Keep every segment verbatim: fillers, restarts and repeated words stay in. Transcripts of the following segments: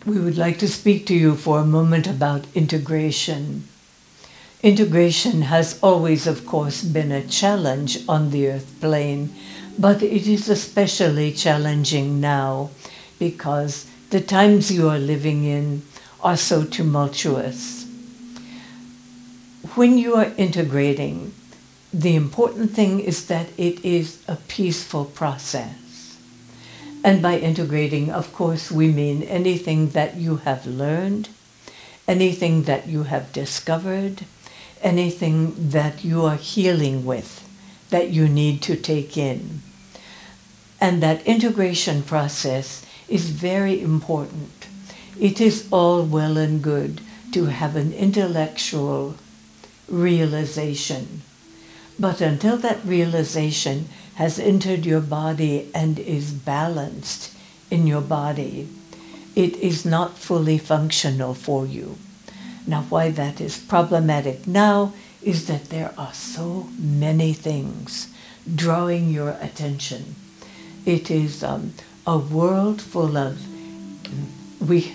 We would like to speak to you for a moment about integration. Integration has always, of course, been a challenge on the earth plane, but it is especially challenging now because the times you are living in are so tumultuous. When you are integrating, the important thing is that it is a peaceful process. And by integrating, of course, we mean anything that you have learned, anything that you have discovered, anything that you are healing with, that you need to take in. And that integration process is very important. It is all well and good to have an intellectual realization. But until that realization has entered your body and is balanced in your body, it is not fully functional for you. Now, why that is problematic now is that there are so many things drawing your attention. It is um, a world full of we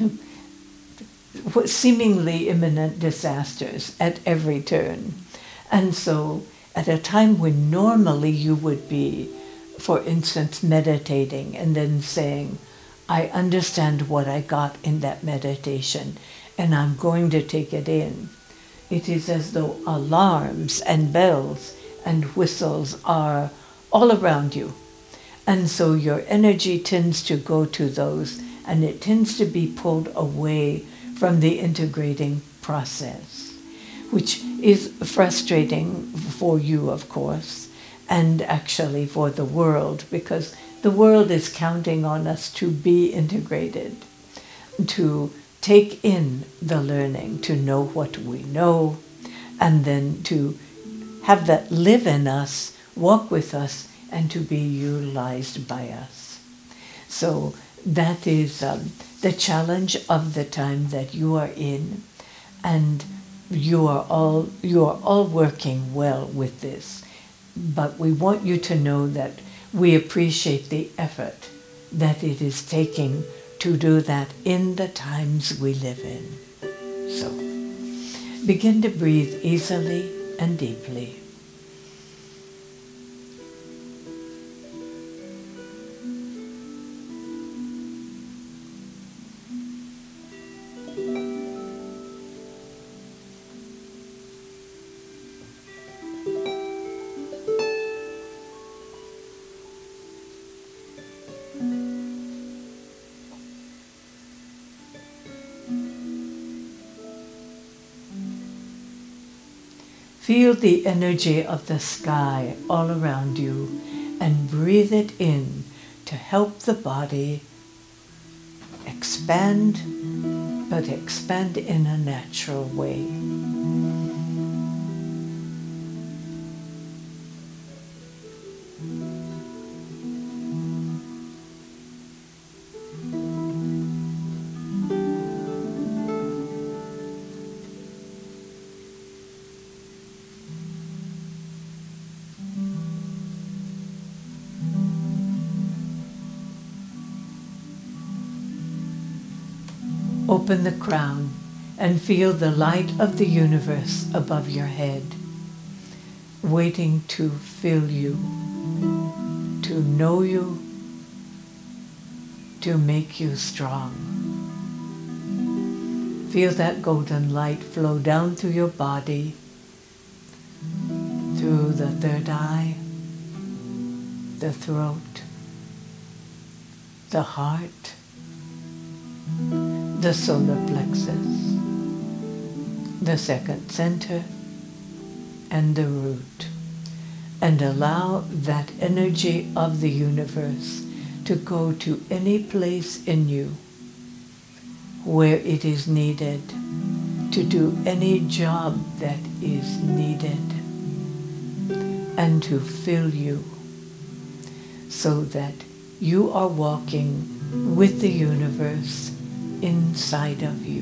seemingly imminent disasters at every turn. And so at a time when normally you would be, for instance, meditating and then saying, I understand what I got in that meditation and I'm going to take it in. It is as though alarms and bells and whistles are all around you. And so your energy tends to go to those, and it tends to be pulled away from the integrating process, which is frustrating for you, of course, and actually for the world, because the world is counting on us to be integrated, to take in the learning, to know what we know, and then to have that live in us, walk with us, and to be utilized by us. So that is um, the challenge of the time that you are in, and you are all you are all working well with this. But we want you to know that we appreciate the effort that it is taking to do that in the times we live in. So begin to breathe easily and deeply. Feel the energy of the sky all around you and breathe it in to help the body expand, but expand in a natural way. Open the crown and feel the light of the universe above your head, waiting to fill you, to know you, to make you strong. Feel that golden light flow down through your body, through the third eye, the throat, the heart, the solar plexus, the second center, and the root. And allow that energy of the universe to go to any place in you where it is needed, to do any job that is needed, and to fill you so that you are walking with the universe inside of you.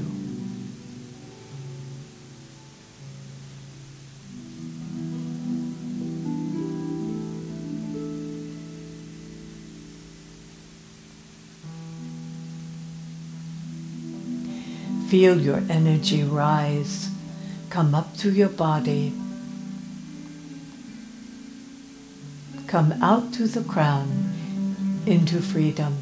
Feel your energy rise, come up through your body, come out through the crown into freedom.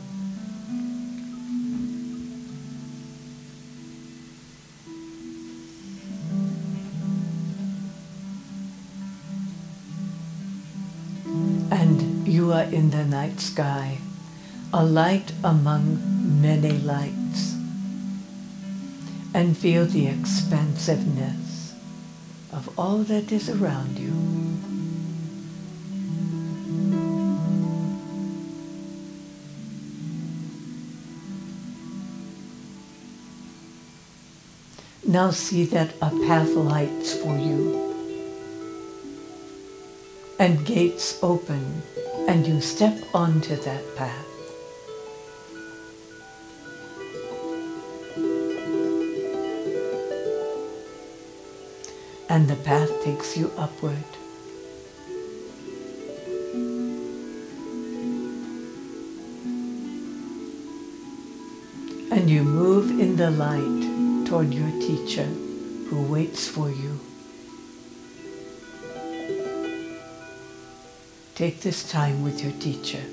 And you are in the night sky, a light among many lights. And feel the expansiveness of all that is around you. Now see that a path lights for you, and gates open, and you step onto that path. And the path takes you upward. And you move in the light toward your teacher who waits for you. Take this time with your teacher.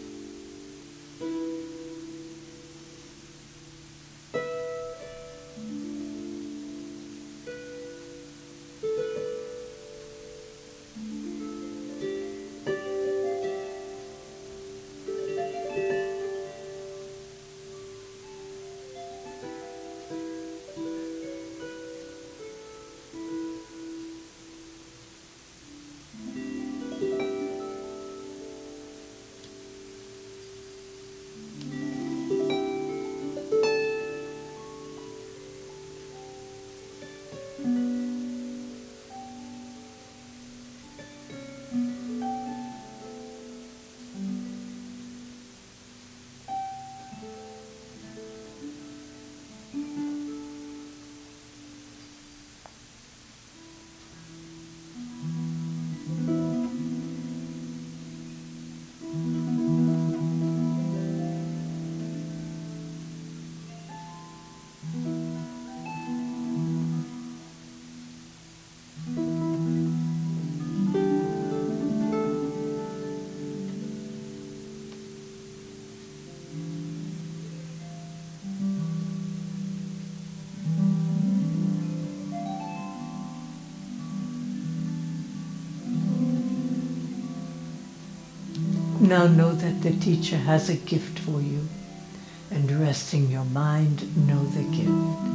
Now know that the teacher has a gift for you, and resting your mind, know the gift.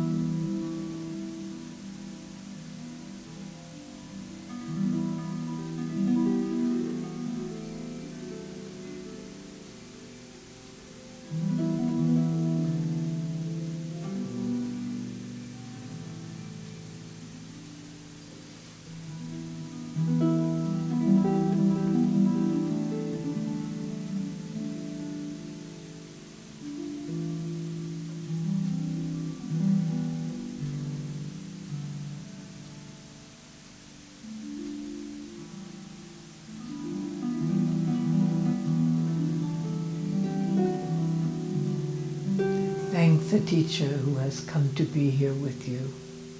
Thank the teacher who has come to be here with you.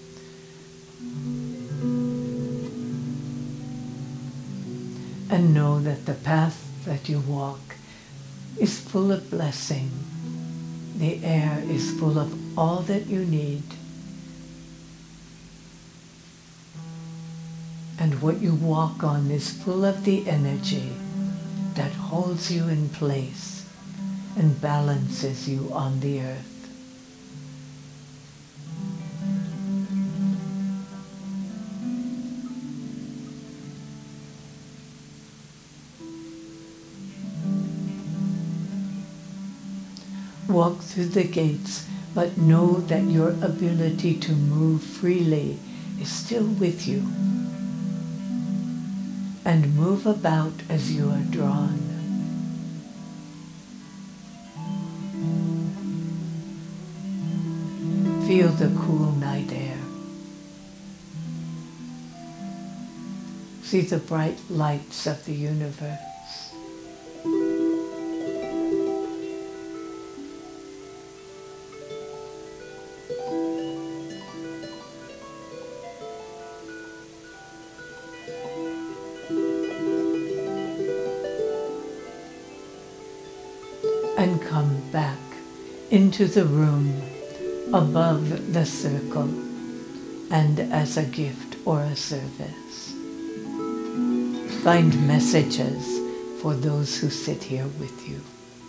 And know that the path that you walk is full of blessing. The air is full of all that you need. And what you walk on is full of the energy that holds you in place and balances you on the earth. Walk through the gates, but know that your ability to move freely is still with you. And move about as you are drawn. Feel the cool night air. See the bright lights of the universe. and come back into the room above the circle and as a gift or a service. Find messages for those who sit here with you.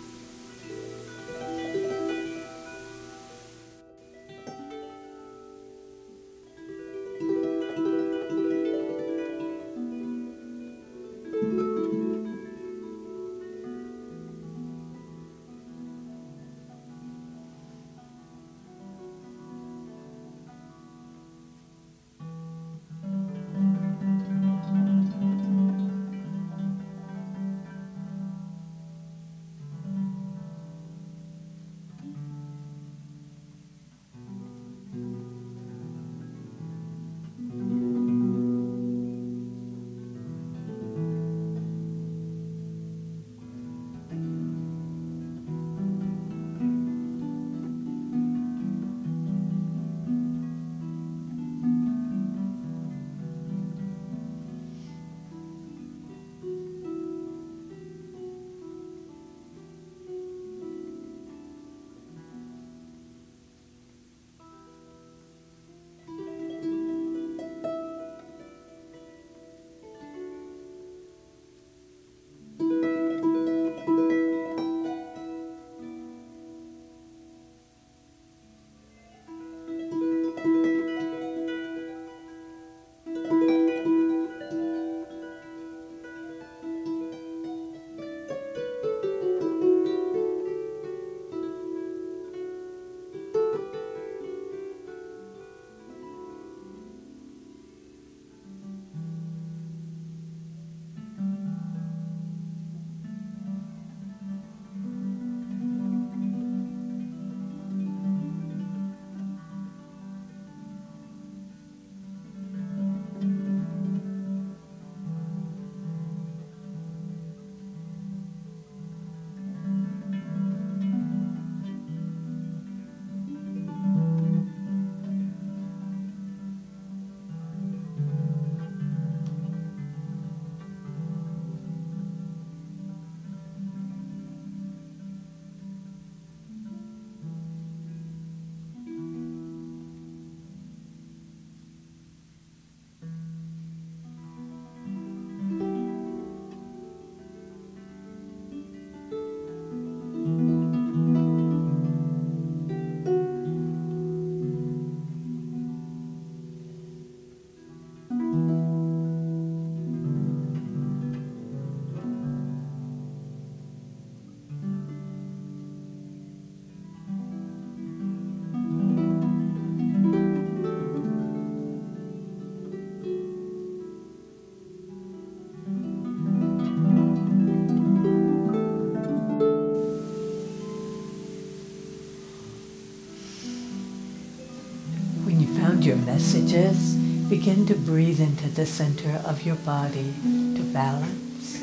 Your messages, begin to breathe into the center of your body to balance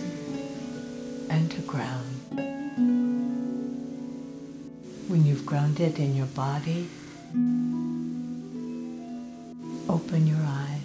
and to ground. When you've grounded in your body, open your eyes.